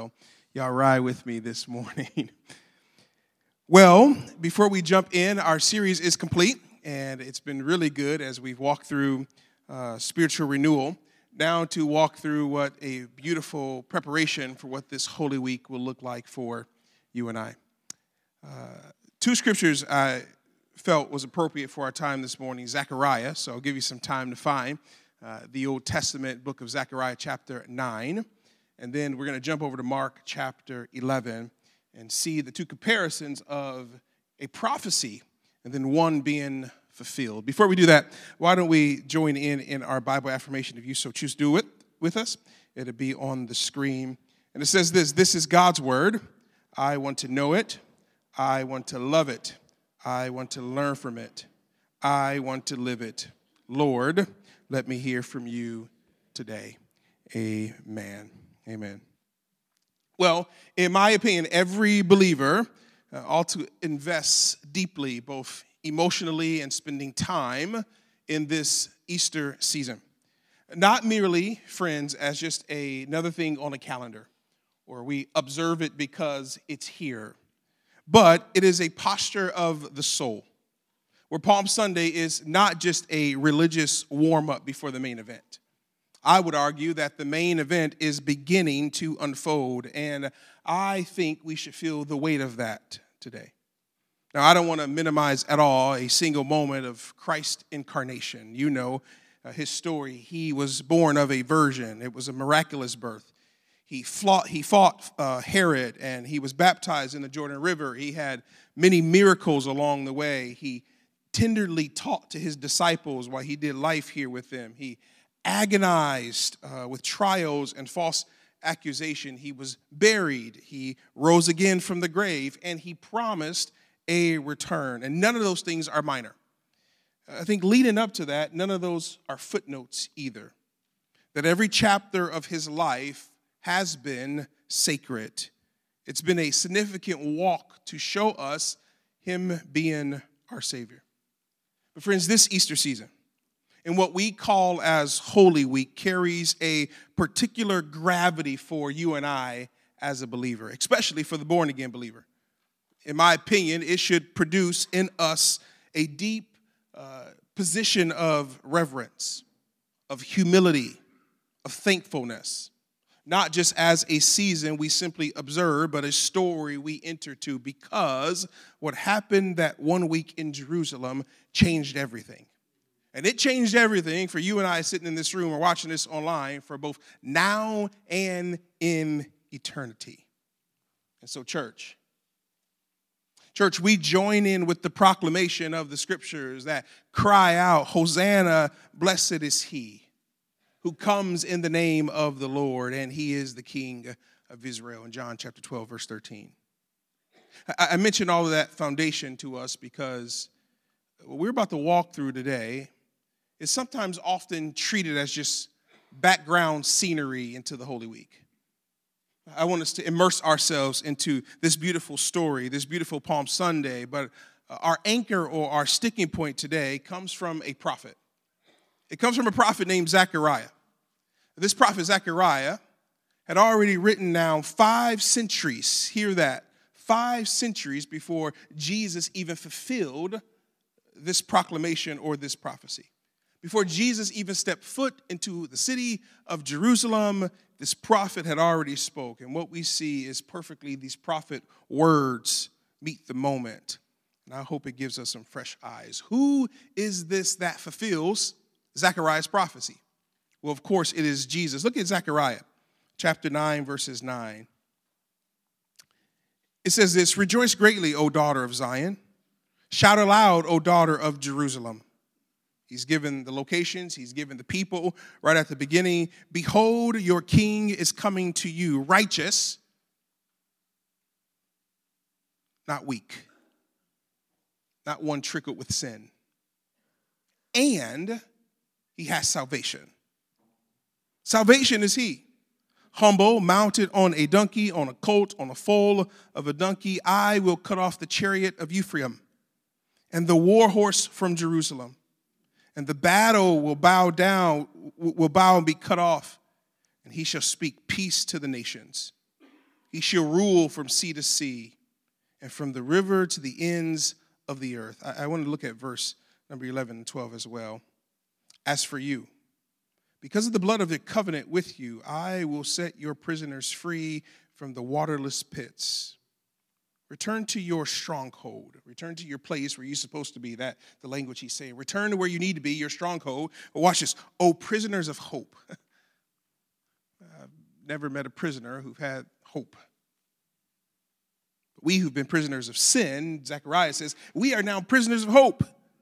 so y'all ride with me this morning. Well, before we jump in, our series is complete, and it's been really good as we've walked through spiritual renewal. Now to walk through what a beautiful preparation for what this Holy Week will look like for you and I. Two scriptures I felt was appropriate for our time this morning. Zechariah, so I'll give you some time to find the Old Testament book of Zechariah chapter 9. And then we're going to jump over to Mark chapter 11 and see the two comparisons of a prophecy and then one being fulfilled. Before we do that, why don't we join in our Bible affirmation if you so choose to do it with us. It'll be on the screen. And it says this is God's word. I want to know it. I want to love it. I want to learn from it. I want to live it. Lord, let me hear from you today. Amen. Amen. Well, in my opinion, every believer ought to invest deeply, both emotionally and spending time in this Easter season. Not merely, friends, as just another thing on a calendar, or we observe it because it's here, but it is a posture of the soul, where Palm Sunday is not just a religious warm-up before the main event. I would argue that the main event is beginning to unfold, and I think we should feel the weight of that today. Now, I don't want to minimize at all a single moment of Christ's incarnation. You know his story. He was born of a virgin. It was a miraculous birth. He fought Herod, and he was baptized in the Jordan River. He had many miracles along the way. He tenderly taught to his disciples while he did life here with them. He agonized with trials and false accusation. He was buried. He rose again from the grave, and he promised a return. And none of those things are minor. I think leading up to that, none of those are footnotes either. That every chapter of his life has been sacred. It's been a significant walk to show us him being our Savior. But friends, this Easter season, and what we call as Holy Week, carries a particular gravity for you and I as a believer, especially for the born-again believer. In my opinion, it should produce in us a deep position of reverence, of humility, of thankfulness, not just as a season we simply observe, but a story we enter to, because what happened that 1 week in Jerusalem changed everything. And it changed everything for you and I sitting in this room or watching this online for both now and in eternity. And so, church, we join in with the proclamation of the scriptures that cry out, Hosanna, blessed is he who comes in the name of the Lord, and he is the King of Israel, in John chapter 12, verse 13. I mentioned all of that foundation to us because what we're about to walk through today is sometimes often treated as just background scenery into the Holy Week. I want us to immerse ourselves into this beautiful story, this beautiful Palm Sunday, but our anchor or our sticking point today comes from a prophet. It comes from a prophet named Zechariah. This prophet Zechariah had already written down 5 centuries, hear that, 5 centuries before Jesus even fulfilled this proclamation or this prophecy. Before Jesus even stepped foot into the city of Jerusalem, this prophet had already spoken. And what we see is perfectly these prophet words meet the moment. And I hope it gives us some fresh eyes. Who is this that fulfills Zechariah's prophecy? Well, of course, it is Jesus. Look at Zechariah chapter 9, verses 9. It says this, Rejoice greatly, O daughter of Zion. Shout aloud, O daughter of Jerusalem. He's given the locations. He's given the people right at the beginning. Behold, your king is coming to you, righteous, not weak, not one trickled with sin. And he has salvation. Salvation is he. Humble, mounted on a donkey, on a colt, on a foal of a donkey. I will cut off the chariot of Ephraim and the war horse from Jerusalem. And the battle will bow and be cut off, and he shall speak peace to the nations. He shall rule from sea to sea and from the river to the ends of the earth. I want to look at verse number 11 and 12 as well. As for you, because of the blood of the covenant with you, I will set your prisoners free from the waterless pits. Return to your stronghold. Return to your place where you're supposed to be. That the language he's saying. Return to where you need to be, your stronghold. Watch this. Oh, prisoners of hope. I've never met a prisoner who've had hope. But we who've been prisoners of sin, Zechariah says, we are now prisoners of hope.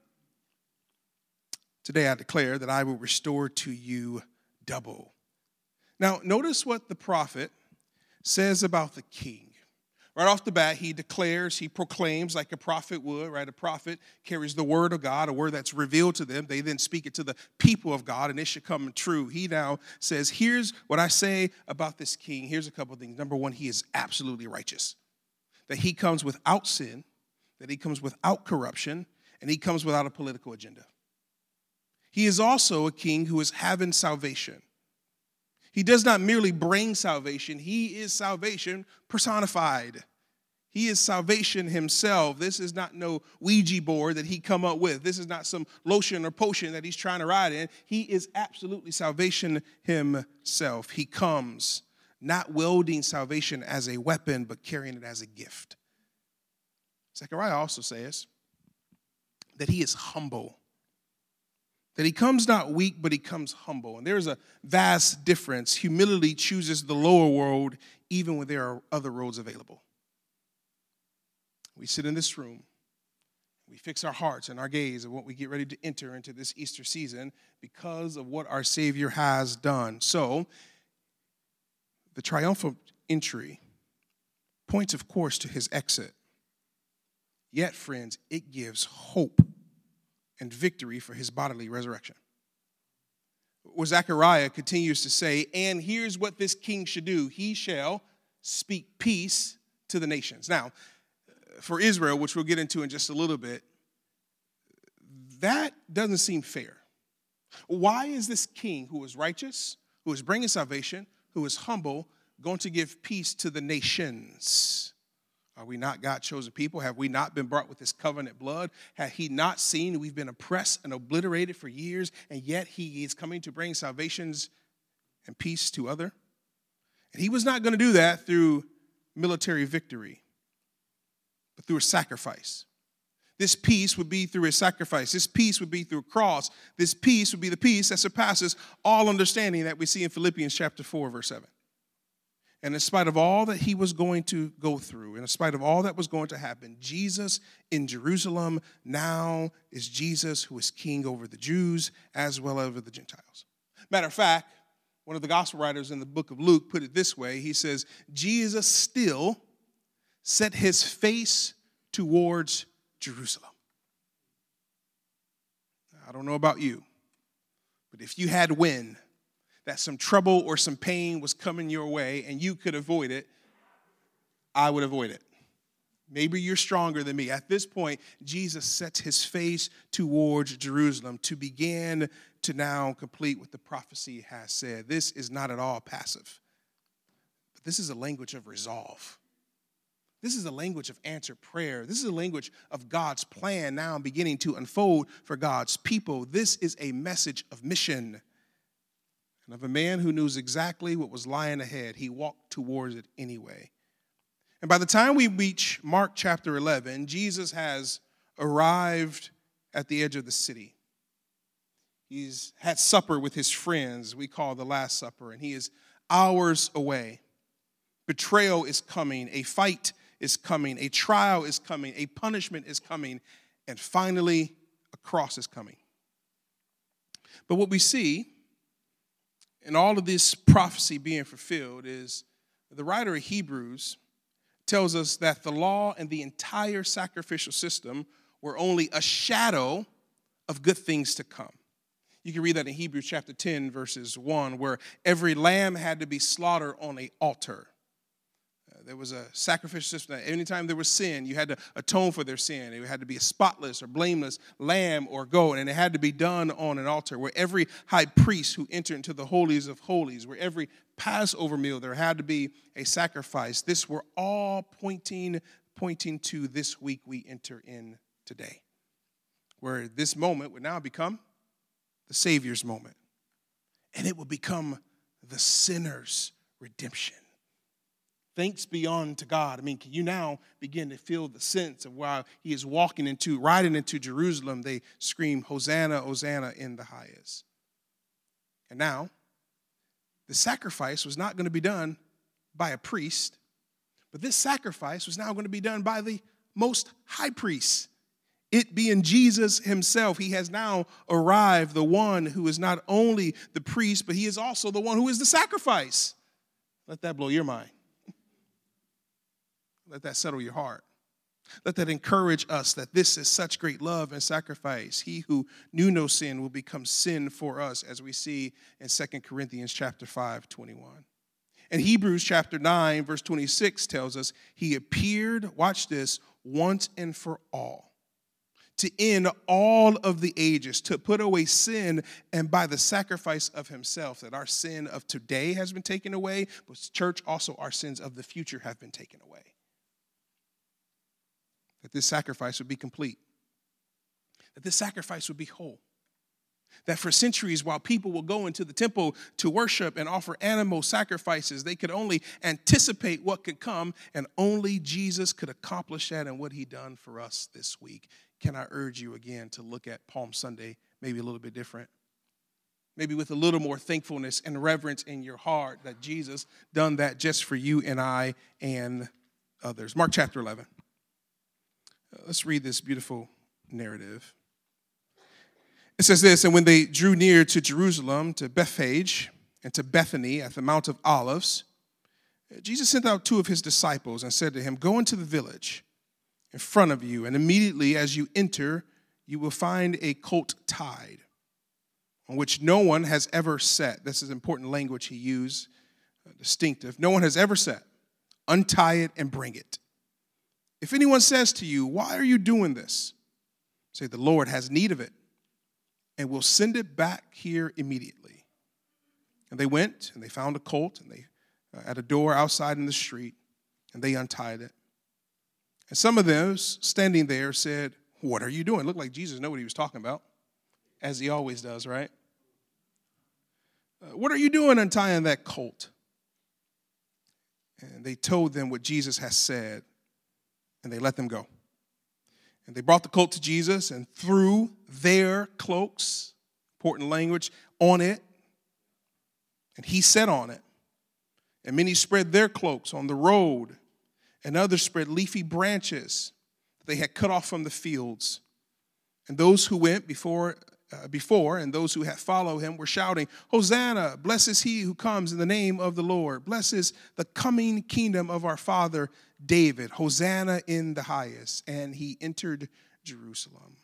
Today I declare that I will restore to you double. Now, notice what the prophet says about the king. Right off the bat, he declares, he proclaims like a prophet would, right? A prophet carries the word of God, a word that's revealed to them. They then speak it to the people of God, and it should come true. He now says, here's what I say about this king. Here's a couple of things. Number one, he is absolutely righteous. That he comes without sin, that he comes without corruption, and he comes without a political agenda. He is also a king who is having salvation. He does not merely bring salvation. He is salvation personified. He is salvation himself. This is not no Ouija board that he come up with. This is not some lotion or potion that he's trying to ride in. He is absolutely salvation himself. He comes not wielding salvation as a weapon, but carrying it as a gift. Zechariah also says that he is humble. That he comes not weak, but he comes humble. And there's a vast difference. Humility chooses the lower road, even when there are other roads available. We sit in this room. We fix our hearts and our gaze of what we get ready to enter into this Easter season because of what our Savior has done. So, the triumphal entry points, of course, to his exit. Yet, friends, it gives hope and victory for his bodily resurrection. Where Zechariah continues to say, and here's what this king should do. He shall speak peace to the nations. Now, for Israel, which we'll get into in just a little bit, that doesn't seem fair. Why is this king who is righteous, who is bringing salvation, who is humble, going to give peace to the nations? Are we not God's chosen people? Have we not been brought with his covenant blood? Have he not seen we've been oppressed and obliterated for years, and yet he is coming to bring salvations and peace to other? And he was not going to do that through military victory, but through a sacrifice. This peace would be through a sacrifice. This peace would be through a cross. This peace would be the peace that surpasses all understanding that we see in Philippians chapter 4, verse 7. And in spite of all that he was going to go through, in spite of all that was going to happen, Jesus in Jerusalem now is Jesus who is king over the Jews as well as over the Gentiles. Matter of fact, one of the gospel writers in the book of Luke put it this way. He says, Jesus still set his face towards Jerusalem. I don't know about you, but if you had wind, that some trouble or some pain was coming your way and you could avoid it, I would avoid it. Maybe you're stronger than me. At this point, Jesus sets his face towards Jerusalem to begin to now complete what the prophecy has said. This is not at all passive, but this is a language of resolve. This is a language of answered prayer. This is a language of God's plan now beginning to unfold for God's people. This is a message of mission. And of a man who knew exactly what was lying ahead, he walked towards it anyway. And by the time we reach Mark chapter 11, Jesus has arrived at the edge of the city. He's had supper with his friends, we call the Last Supper, and he is hours away. Betrayal is coming, a fight is coming, a trial is coming, a punishment is coming, and finally a cross is coming. But what we see and all of this prophecy being fulfilled is the writer of Hebrews tells us that the law and the entire sacrificial system were only a shadow of good things to come. You can read that in Hebrews chapter 10, verses 1, where every lamb had to be slaughtered on an altar. There was a sacrificial system that anytime there was sin, you had to atone for their sin. It had to be a spotless or blameless lamb or goat, and it had to be done on an altar where every high priest who entered into the holies of holies, where every Passover meal, there had to be a sacrifice. This were all pointing to this week we enter in today, where this moment would now become the Savior's moment, and it will become the sinner's redemption. Thanks be unto God. I mean, can you now begin to feel the sense of while he is riding into Jerusalem, they scream, Hosanna, Hosanna in the highest. And now, the sacrifice was not going to be done by a priest, but this sacrifice was now going to be done by the most high priest. It being Jesus himself, he has now arrived, the one who is not only the priest, but he is also the one who is the sacrifice. Let that blow your mind. Let that settle your heart. Let that encourage us that this is such great love and sacrifice. He who knew no sin will become sin for us, as we see in 2 Corinthians chapter 5:21. And Hebrews chapter 9, verse 26 tells us he appeared, watch this, once and for all, to end all of the ages, to put away sin, and by the sacrifice of himself, that our sin of today has been taken away, but church, also our sins of the future have been taken away. That this sacrifice would be complete, that this sacrifice would be whole, that for centuries while people will go into the temple to worship and offer animal sacrifices, they could only anticipate what could come, and only Jesus could accomplish that and what he done for us this week. Can I urge you again to look at Palm Sunday maybe a little bit different? Maybe with a little more thankfulness and reverence in your heart that Jesus done that just for you and I and others. Mark chapter 11. Let's read this beautiful narrative. It says this, and when they drew near to Jerusalem, to Bethphage, and to Bethany at the Mount of Olives, Jesus sent out two of his disciples and said to him, go into the village in front of you, and immediately as you enter, you will find a colt tied, on which no one has ever sat. This is important language he used, distinctive. No one has ever sat. Untie it and bring it. If anyone says to you, why are you doing this? Say, the Lord has need of it, and will send it back here immediately. And they went, and they found a colt, and they at a door outside in the street, and they untied it. And some of those standing there said, what are you doing? It looked like Jesus knew what he was talking about, as he always does, right? What are you doing untying that colt? And they told them what Jesus has said, and they let them go. And they brought the colt to Jesus and threw their cloaks, important language, on it. And he sat on it. And many spread their cloaks on the road, and others spread leafy branches that they had cut off from the fields. And those who went before and those who had followed him were shouting, Hosanna, blessed is he who comes in the name of the Lord. Blessed is the coming kingdom of our father David. Hosanna in the highest. And he entered Jerusalem.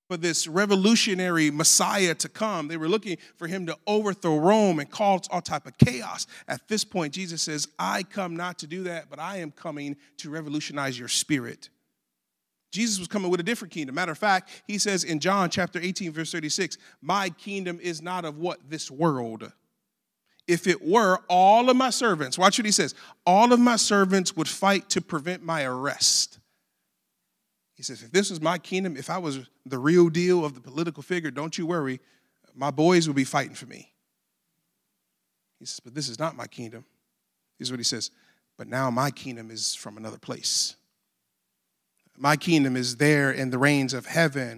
for this revolutionary Messiah to come. They were looking for him to overthrow Rome and cause all type of chaos. At this point, Jesus says, I come not to do that, but I am coming to revolutionize your spirit. Jesus was coming with a different kingdom. Matter of fact, he says in John chapter 18, verse 36, my kingdom is not of what? This world. If it were, all of my servants, watch what he says, all of my servants would fight to prevent my arrest. He says, if this was my kingdom, if I was the real deal of the political figure, don't you worry, my boys would be fighting for me. He says, but this is not my kingdom. Here's what he says, but now my kingdom is from another place. My kingdom is there in the reigns of heaven.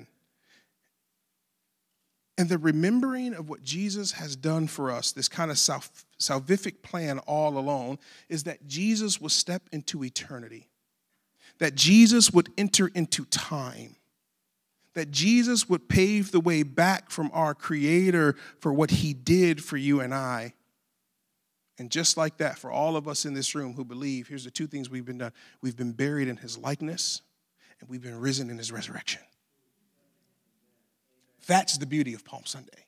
And the remembering of what Jesus has done for us, this kind of salvific plan all along, is that Jesus will step into eternity. That Jesus would enter into time, that Jesus would pave the way back from our Creator for what he did for you and I. And just like that, for all of us in this room who believe, here's the two things we've been done. We've been buried in his likeness, and we've been risen in his resurrection. That's the beauty of Palm Sunday.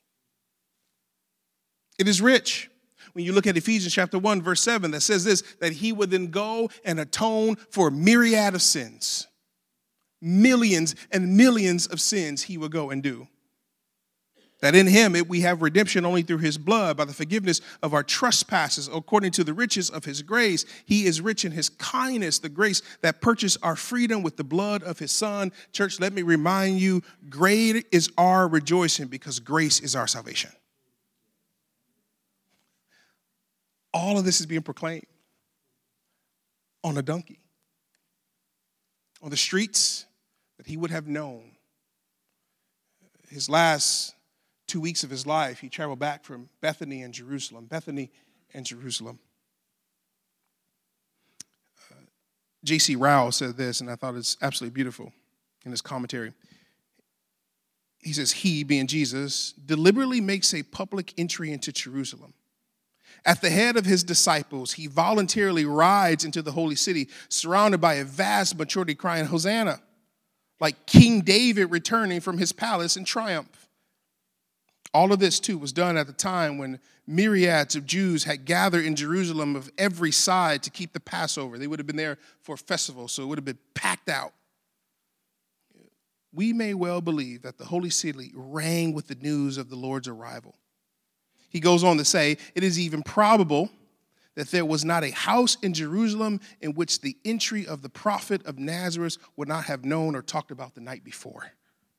It is rich. When you look at Ephesians chapter 1, verse 7, that says this, that he would then go and atone for a myriad of sins. Millions and millions of sins he would go and do. That in him we have redemption only through his blood, by the forgiveness of our trespasses, according to the riches of his grace. He is rich in his kindness, the grace that purchased our freedom with the blood of his son. Church, let me remind you, great is our rejoicing because grace is our salvation. All of this is being proclaimed on a donkey, on the streets that he would have known. His last 2 weeks of his life, he traveled back from Bethany and Jerusalem. J.C. Ryle said this, and I thought it's absolutely beautiful in his commentary. He says, he, being Jesus, deliberately makes a public entry into Jerusalem. At the head of his disciples, he voluntarily rides into the holy city, surrounded by a vast majority crying, Hosanna, like King David returning from his palace in triumph. All of this, too, was done at the time when myriads of Jews had gathered in Jerusalem of every side to keep the Passover. They would have been there for a festival, so it would have been packed out. We may well believe that the holy city rang with the news of the Lord's arrival. He goes on to say, it is even probable that there was not a house in Jerusalem in which the entry of the prophet of Nazareth would not have known or talked about the night before.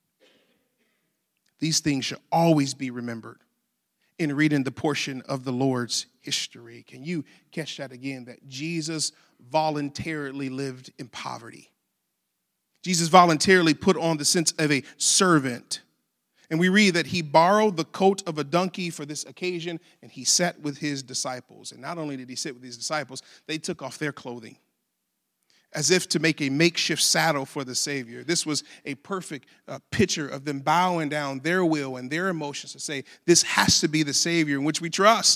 These things should always be remembered in reading the portion of the Lord's history. Can you catch that again? That Jesus voluntarily lived in poverty. Jesus voluntarily put on the sense of a servant. And we read that he borrowed the coat of a donkey for this occasion, and he sat with his disciples. And not only did he sit with his disciples, they took off their clothing as if to make a makeshift saddle for the Savior. This was a perfect picture of them bowing down their will and their emotions to say, this has to be the Savior in which we trust.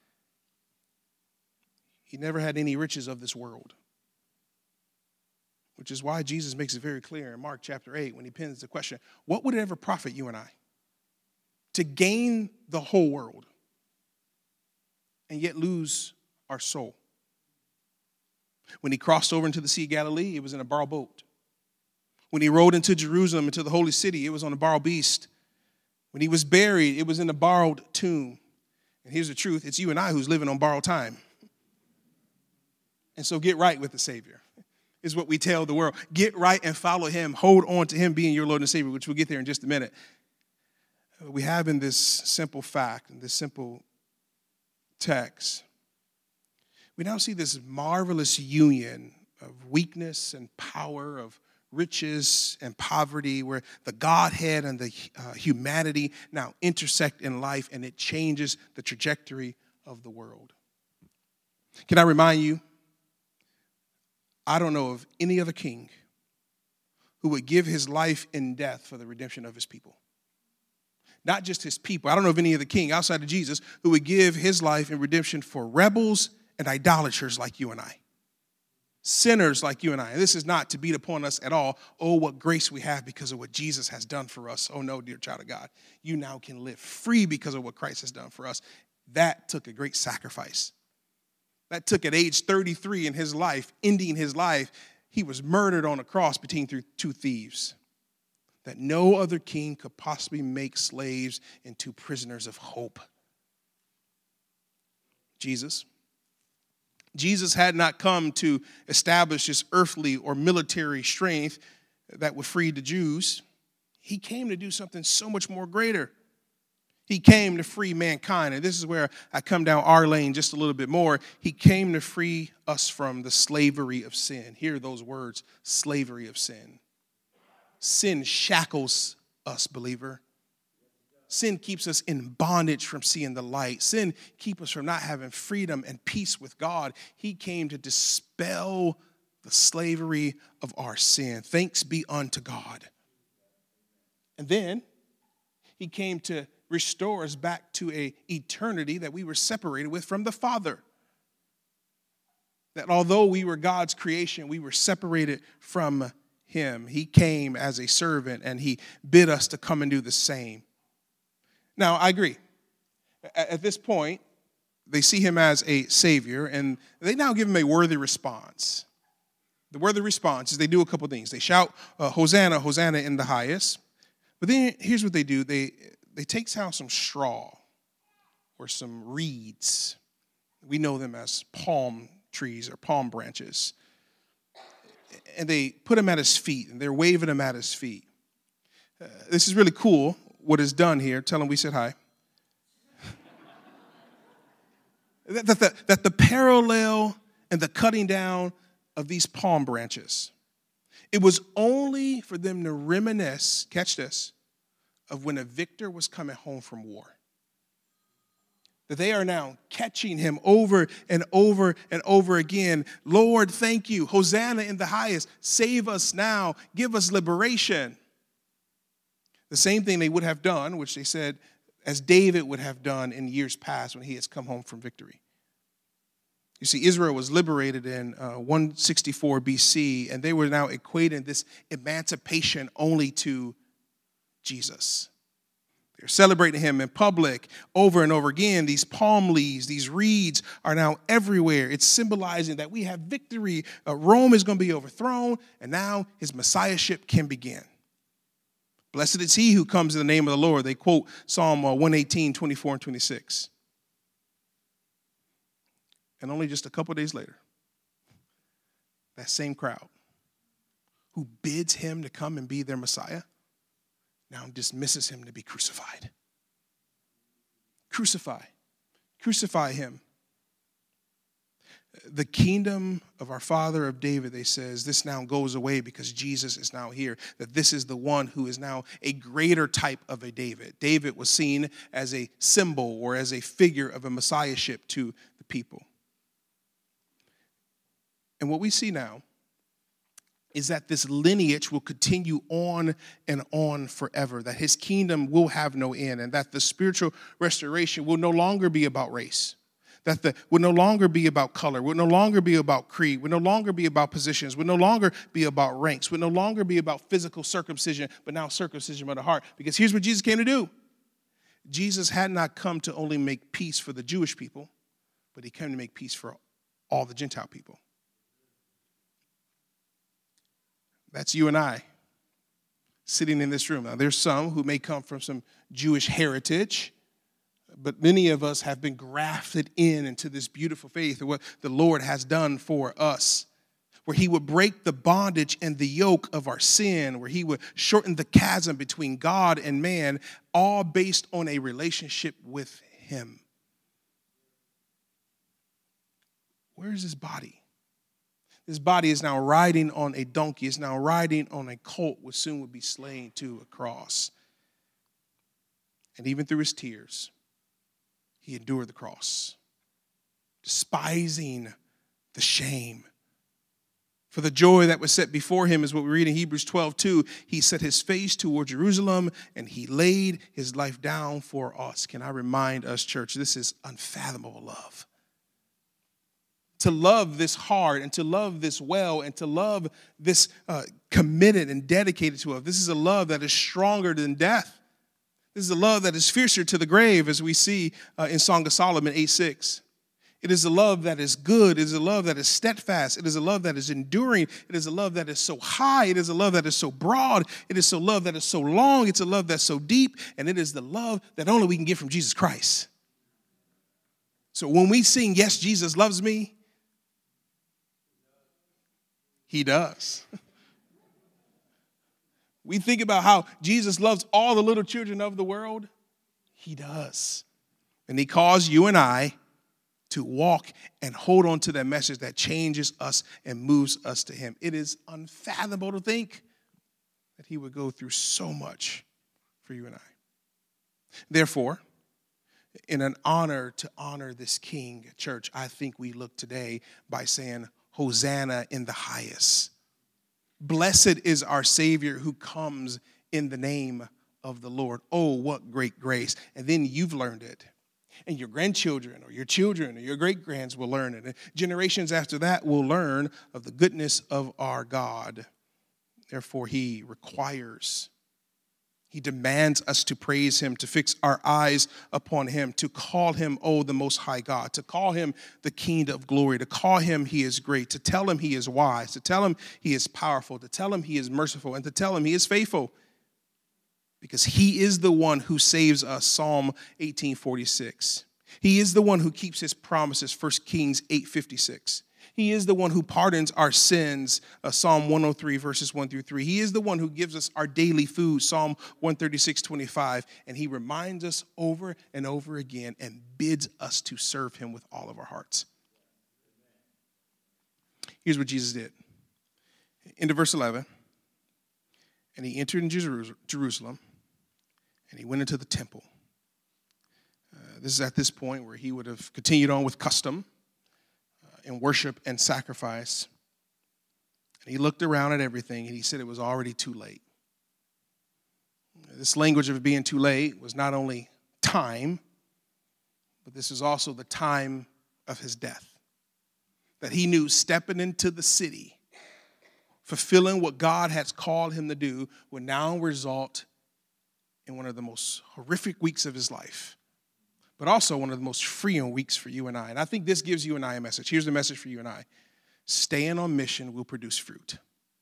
He never had any riches of this world, which is why Jesus makes it very clear in Mark chapter 8 when he pins the question, what would it ever profit you and I to gain the whole world and yet lose our soul? When he crossed over into the Sea of Galilee, it was in a borrowed boat. When he rode into Jerusalem, into the holy city, it was on a borrowed beast. When he was buried, it was in a borrowed tomb. And here's the truth, it's you and I who's living on borrowed time. And so get right with the Savior, is what we tell the world. Get right and follow him. Hold on to him being your Lord and Savior, which we'll get there in just a minute. We have in this simple fact, in this simple text, we now see this marvelous union of weakness and power, of riches and poverty, where the Godhead and the humanity now intersect in life, and it changes the trajectory of the world. Can I remind you, I don't know of any other king who would give his life in death for the redemption of his people. Not just his people. I don't know of any other king outside of Jesus who would give his life in redemption for rebels and idolaters like you and I. Sinners like you and I. And this is not to beat upon us at all. Oh, what grace we have because of what Jesus has done for us. Oh, no, dear child of God. You now can live free because of what Christ has done for us. That took a great sacrifice. That took at age 33 in his life, ending his life. He was murdered on a cross between two thieves. That no other king could possibly make slaves into prisoners of hope. Jesus had not come to establish his earthly or military strength that would free the Jews. He came to do something so much more greater. He came to free mankind. And this is where I come down our lane just a little bit more. He came to free us from the slavery of sin. Hear those words, slavery of sin. Sin shackles us, believer. Sin keeps us in bondage from seeing the light. Sin keeps us from not having freedom and peace with God. He came to dispel the slavery of our sin. Thanks be unto God. And then he came to restore us back to an eternity that we were separated with from the Father. That although we were God's creation, we were separated from him. He came as a servant and he bid us to come and do the same. Now, I agree. At this point, they see him as a savior and they now give him a worthy response. The worthy response is they do a couple things. They shout, Hosanna, Hosanna in the highest. But then here's what they do. They take down some straw or some reeds. We know them as palm trees or palm branches. And they put him at his feet, and they're waving him at his feet. This is really cool, what is done here. Tell him we said hi. that the parallel and the cutting down of these palm branches, it was only for them to reminisce, catch this, of when a victor was coming home from war. That they are now catching him over and over and over again. Lord, thank you. Hosanna in the highest. Save us now. Give us liberation. The same thing they would have done, which they said, as David would have done in years past when he has come home from victory. You see, Israel was liberated in 164 BC, and they were now equating this emancipation only to Jesus. They're celebrating him in public over and over again. These palm leaves, these reeds are now everywhere. It's symbolizing that we have victory. Rome is going to be overthrown, and now his messiahship can begin. Blessed is he who comes in the name of the Lord. They quote Psalm 118, 24 and 26. And only just a couple days later, that same crowd who bids him to come and be their Messiah now dismisses him to be crucified. Crucify him. The kingdom of our father of David, they says, this now goes away because Jesus is now here. That this is the one who is now a greater type of a David. David was seen as a symbol or as a figure of a messiahship to the people. And what we see now is that this lineage will continue on and on forever, that his kingdom will have no end, and that the spiritual restoration will no longer be about race, that will no longer be about color, will no longer be about creed, will no longer be about positions, will no longer be about ranks, will no longer be about physical circumcision, but now circumcision of the heart. Because here's what Jesus came to do. Jesus had not come to only make peace for the Jewish people, but he came to make peace for all the Gentile people. That's you and I sitting in this room. Now, there's some who may come from some Jewish heritage, but many of us have been grafted into this beautiful faith of what the Lord has done for us, where he would break the bondage and the yoke of our sin, where he would shorten the chasm between God and man, all based on a relationship with him. Where is his body? This body is now riding on a donkey, is now riding on a colt, which soon would be slain to a cross. And even through his tears, he endured the cross, despising the shame. For the joy that was set before him is what we read in Hebrews 12:2. He set his face toward Jerusalem, and he laid his life down for us. Can I remind us, church, this is unfathomable love. to love this hard and to love this well and to love this committed and dedicated to us. This is a love that is stronger than death. This is a love that is fiercer to the grave, as we see in Song of Solomon 8:6. It is a love that is good. It is a love that is steadfast. It is a love that is enduring. It is a love that is so high. It is a love that is so broad. It is a love that is so long. It's a love that's so deep. And it is the love that only we can get from Jesus Christ. So when we sing, "Yes, Jesus loves me," he does. We think about how Jesus loves all the little children of the world. He does. And he calls you and I to walk and hold on to that message that changes us and moves us to him. It is unfathomable to think that he would go through so much for you and I. Therefore, in an honor to honor this King, church, I think we look today by saying, "Hosanna in the highest." Blessed is our Savior who comes in the name of the Lord. Oh, what great grace. And then you've learned it. And your grandchildren or your children or your great-grands will learn it. And generations after that will learn of the goodness of our God. Therefore, he requires, he demands us to praise him, to fix our eyes upon him, to call him, oh, the Most High God, to call him the King of glory, to call him he is great, to tell him he is wise, to tell him he is powerful, to tell him he is merciful, and to tell him he is faithful. Because he is the one who saves us, Psalm 18:46. He is the one who keeps his promises, 1 Kings 8:56. He is the one who pardons our sins, Psalm 103, verses 1 through 3. He is the one who gives us our daily food, Psalm 136:25. And he reminds us over and over again and bids us to serve him with all of our hearts. Here's what Jesus did. Into verse 11. And he entered in Jerusalem. And he went into the temple. This is at this point where he would have continued on with custom in worship and sacrifice. And he looked around at everything and he said it was already too late. This language of it being too late was not only time, but this is also the time of his death. That he knew stepping into the city, fulfilling what God has called him to do, would now result in one of the most horrific weeks of his life, but also one of the most freeing weeks for you and I. And I think this gives you and I a message. Here's the message for you and I. Staying on mission will produce fruit.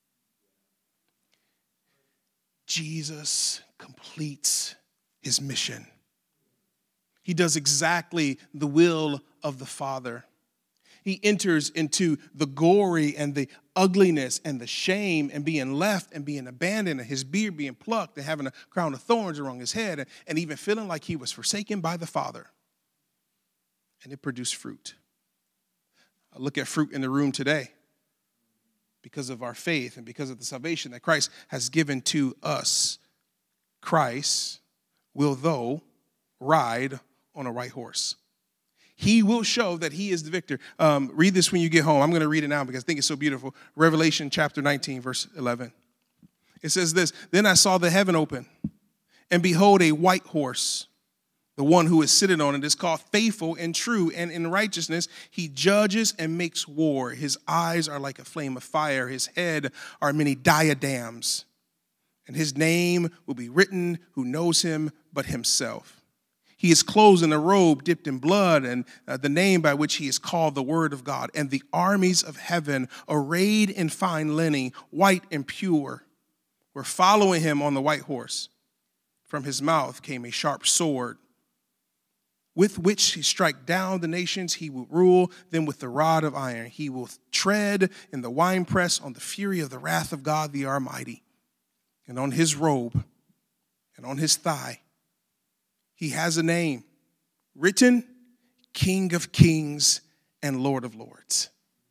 Jesus completes his mission. He does exactly the will of the Father. He enters into the gory and the ugliness and the shame and being left and being abandoned and his beard being plucked and having a crown of thorns around his head and even feeling like he was forsaken by the Father. And it produced fruit. I look at fruit in the room today because of our faith and because of the salvation that Christ has given to us. Christ will, though, ride on a white horse. He will show that he is the victor. Read this when you get home. I'm going to read it now because I think it's so beautiful. Revelation chapter 19, verse 11. It says this, "Then I saw the heaven open, and behold, a white horse. The one who is sitting on it is called Faithful and True, and in righteousness he judges and makes war. His eyes are like a flame of fire. His head are many diadems. And his name will be written, who knows him but himself. He is clothed in a robe dipped in blood, and the name by which he is called the Word of God. And the armies of heaven, arrayed in fine linen, white and pure, were following him on the white horse. From his mouth came a sharp sword, with which he strike down the nations. He will rule them with the rod of iron. He will tread in the winepress on the fury of the wrath of God the Almighty. And on his robe and on his thigh, he has a name written, King of Kings and Lord of Lords.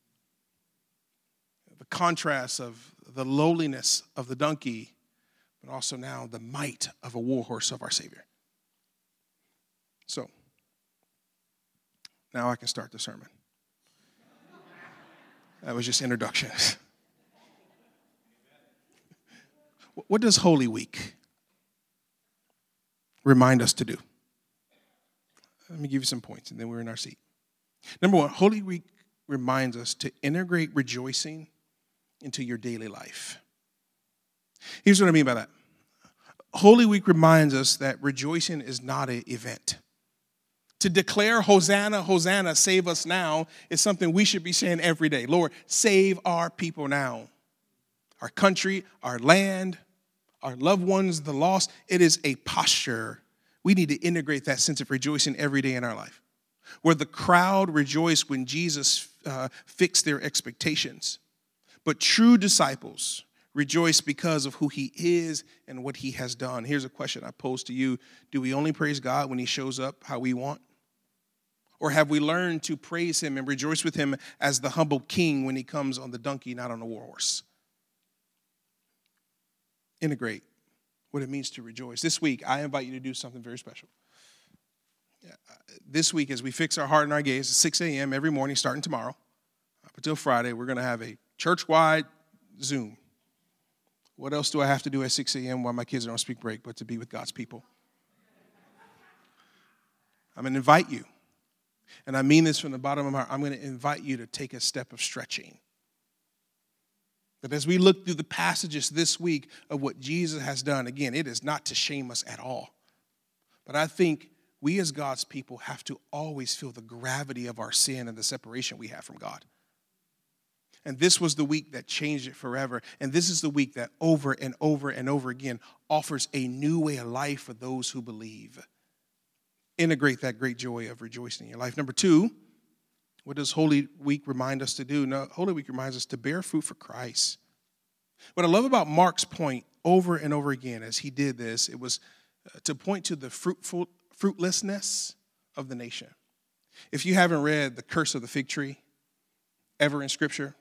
The contrast of the lowliness of the donkey, but also now the might of a war horse of our Savior. So, now I can start the sermon. That was just introduction. What does Holy Week remind us to do? Let me give you some points, and then we're in our seat. Number one, Holy Week reminds us to integrate rejoicing into your daily life. Here's what I mean by that. Holy Week reminds us that rejoicing is not an event. To declare, Hosanna, Hosanna, save us now, is something we should be saying every day. Lord, save our people now. Our country, our land, our loved ones, the lost. It is a posture. We need to integrate that sense of rejoicing every day in our life. Where the crowd rejoiced when Jesus fixed their expectations. But true disciples rejoice because of who he is and what he has done. Here's a question I pose to you. Do we only praise God when he shows up how we want? Or have we learned to praise him and rejoice with him as the humble king when he comes on the donkey, not on the war horse? Integrate what it means to rejoice. This week, I invite you to do something very special. This week, as we fix our heart and our gaze, at 6 a.m. every morning, starting tomorrow, up until Friday, we're going to have a church-wide Zoom. What else do I have to do at 6 a.m. while my kids are on speak break but to be with God's people? I'm going to invite you. And I mean this from the bottom of my heart. I'm going to invite you to take a step of stretching. That as we look through the passages this week of what Jesus has done, again, it is not to shame us at all. But I think we as God's people have to always feel the gravity of our sin and the separation we have from God. And this was the week that changed it forever. And this is the week that over and over and over again offers a new way of life for those who believe. Integrate that great joy of rejoicing in your life. Number two, what does Holy Week remind us to do? No, Holy Week reminds us to bear fruit for Christ. What I love about Mark's point over and over again as he did this, it was to point to the fruitlessness of the nation. If you haven't read The Curse of the Fig Tree ever in Scripture,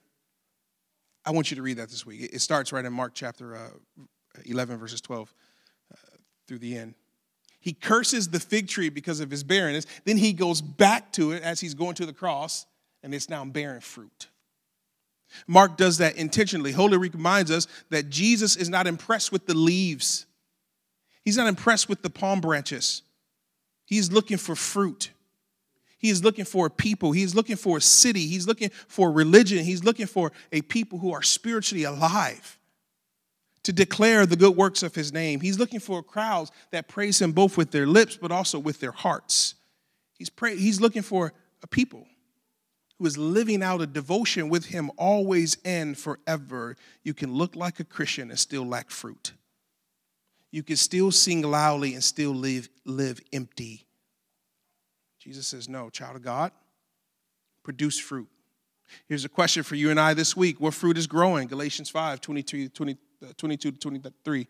I want you to read that this week. It starts right in Mark chapter 11, verses 12 through the end. He curses the fig tree because of his barrenness. Then he goes back to it as he's going to the cross, and it's now bearing fruit. Mark does that intentionally. Holy Week reminds us that Jesus is not impressed with the leaves. He's not impressed with the palm branches. He's looking for fruit. He is looking for a people. He's looking for a city. He's looking for religion. He's looking for a people who are spiritually alive to declare the good works of his name. He's looking for crowds that praise him both with their lips but also with their hearts. He's looking for a people who is living out a devotion with him always and forever. You can look like a Christian and still lack fruit. You can still sing loudly and still live empty. Jesus says, no, child of God, produce fruit. Here's a question for you and I this week. What fruit is growing? Galatians 5, 22 to 23.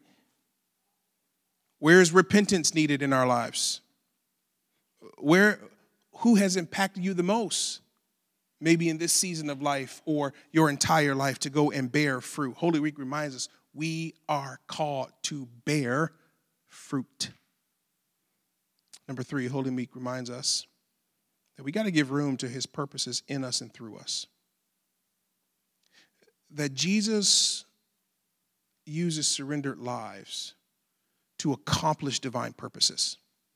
Where is repentance needed in our lives? Who has impacted you the most? Maybe in this season of life or your entire life to go and bear fruit. Holy Week reminds us we are called to bear fruit. Number 3, Holy Week reminds us that we got to give room to his purposes in us and through us. That Jesus uses surrendered lives to accomplish divine purposes.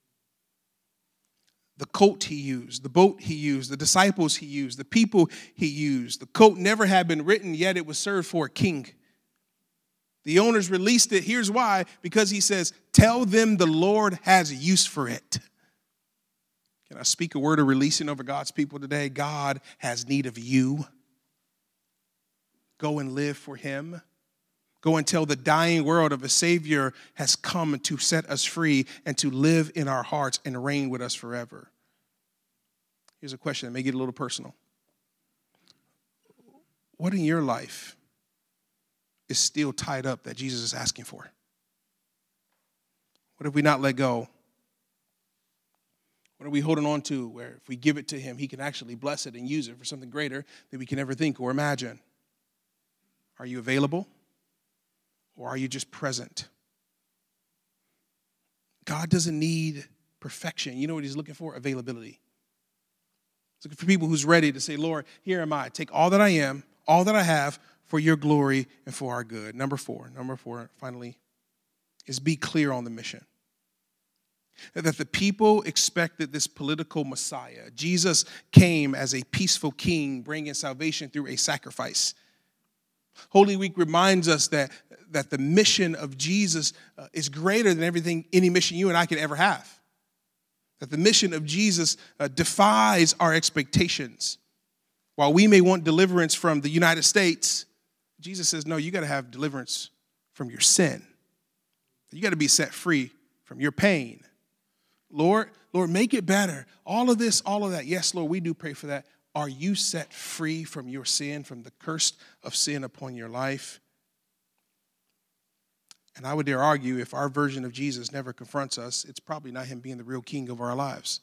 The coat he used, the boat he used, the disciples he used, the people he used. The coat never had been written, yet it was served for a king. The owners released it. Here's why. Because he says, tell them the Lord has use for it. Can I speak a word of releasing over God's people today? God has need of you. Go and live for him. Go and tell the dying world of a Savior has come to set us free and to live in our hearts and reign with us forever. Here's a question that may get a little personal. What in your life is still tied up that Jesus is asking for? What have we not let go? What are we holding on to where if we give it to him, he can actually bless it and use it for something greater than we can ever think or imagine? Are you available? Or are you just present? God doesn't need perfection. You know what he's looking for? Availability. He's looking for people who's ready to say, Lord, here am I. Take all that I am, all that I have for your glory and for our good. Number four, finally, is be clear on the mission. That the people expected this political Messiah. Jesus came as a peaceful king, bringing salvation through a sacrifice. Holy Week reminds us that the mission of Jesus is greater than any mission you and I could ever have. That the mission of Jesus defies our expectations. While we may want deliverance from the United States, Jesus says, no, you got to have deliverance from your sin. You got to be set free from your pain. Lord, make it better. All of this, all of that. Yes, Lord, we do pray for that. Are you set free from your sin, from the curse of sin upon your life? And I would dare argue if our version of Jesus never confronts us, it's probably not him being the real king of our lives.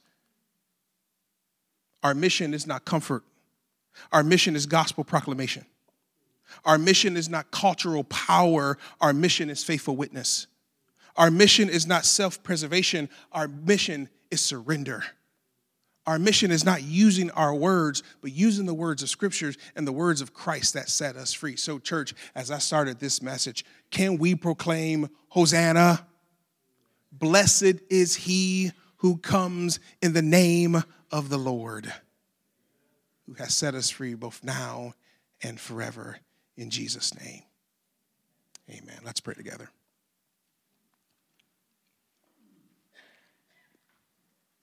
Our mission is not comfort. Our mission is gospel proclamation. Our mission is not cultural power. Our mission is faithful witness. Our mission is not self-preservation. Our mission is surrender. Our mission is not using our words, but using the words of scriptures and the words of Christ that set us free. So, church, as I started this message, can we proclaim Hosanna? Blessed is he who comes in the name of the Lord, who has set us free both now and forever. In Jesus' name, amen. Let's pray together.